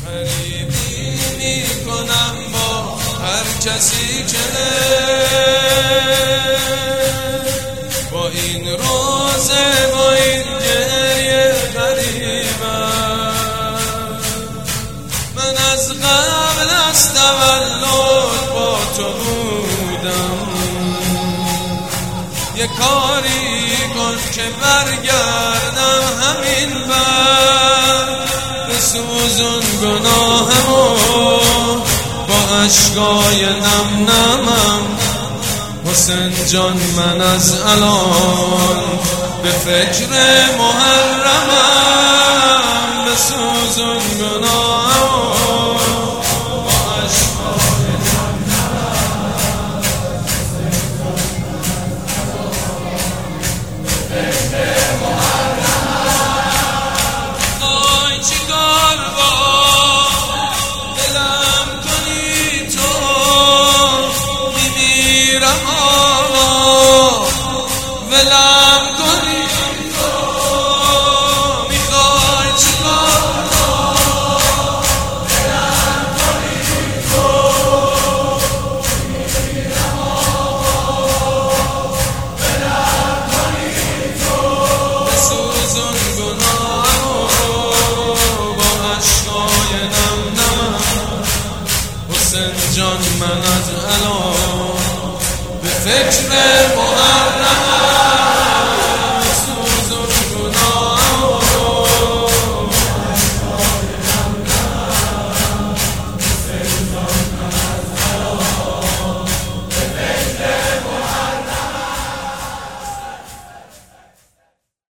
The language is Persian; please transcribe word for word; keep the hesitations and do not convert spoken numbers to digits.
غریبی میکنم با هر کسی که با این روزه با این گریه غریبم. من از قبل از تولد با تو بودم، یه کاری کن که برگردم همین بر بسوزون گناهمو با عشقای نم نمم. حسین جان من از الان به فکر محرمم.